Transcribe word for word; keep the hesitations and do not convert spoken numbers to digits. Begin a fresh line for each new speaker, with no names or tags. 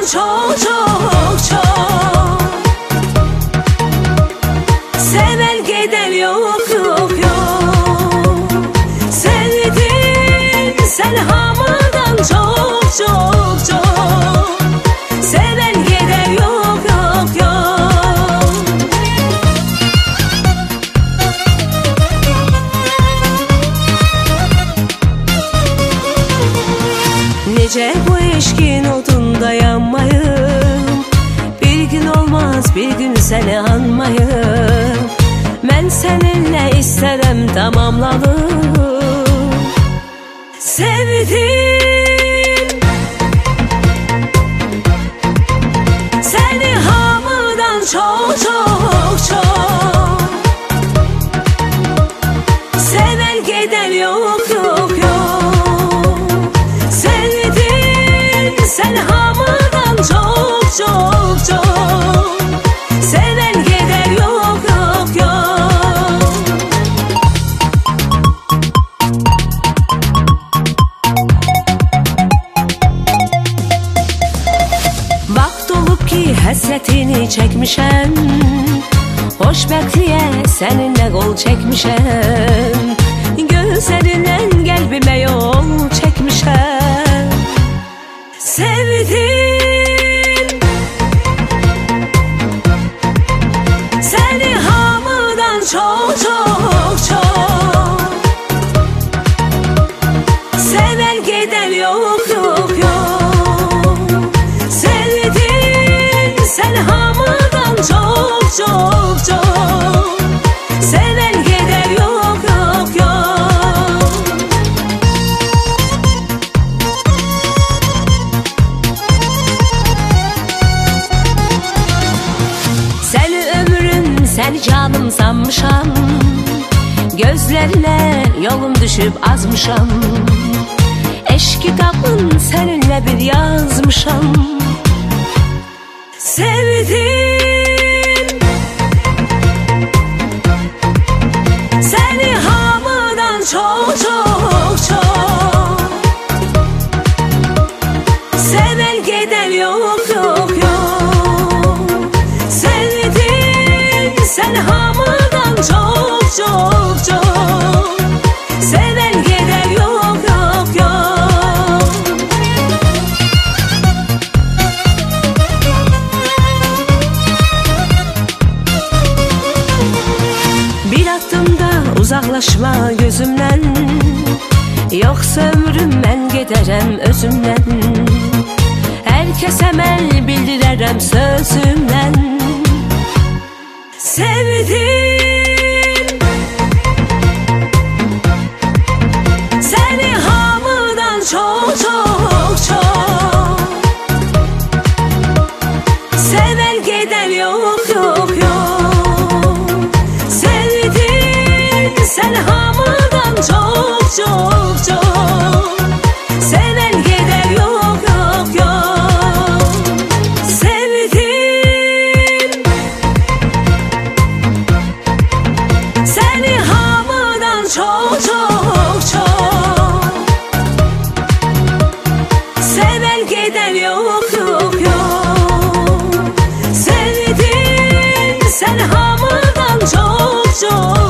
çok çok çok. Seven gider yok yok yok. Sevdin sen hamıdan çok çok çok. Seven gider yok yok yok. Nece bu eşkin odunda yanmayım, bir gün olmaz bir gün seni anmayım. Ben seninle isterim tamamlanım. Sevdim seni hamıdan çok çok çok. Seven gider yok yok yok. Sevdim sen hamıdan çok çok çok. Seven gider yok yok yok. Vaxt olub ki həsrətini çəkmişəm, xoşbəxtliyə səninlə qol çəkmişəm. Gözlərindən qəlbimə yol çəkmişəm. Sevdim səni hamıdan çok çok çok. Seven gider yok yok yok. Sevdim sen hamıdan çok çok çok. Seven gider yok yok yok. Seni ömrüm, seni canım sanmışam. Gözlerine yolum düşüp azmışam. Eşk kitabın seninle bir yazmışam. Sevdim seni hamıdan çok çok çok. Seven gider yok yok yok. Sevdim sen hamıdan çok çok çok. Seven gider yok yok yok. Bir addımda uzaklaşma gözümden, yoksa ömrüm ben giderem özümden. Herkese mel bildirərəm sözümden. Sevdim seni hamıdan çok çok çok. Seven gider yok yok yok. Sevdim sen hamıdan çok çok çok. Seven gider yok yok yok. Sevdim seni hamıdan çok çok çok. Seven gider yok yok yok. Sevdim sen hamıdan çok çok.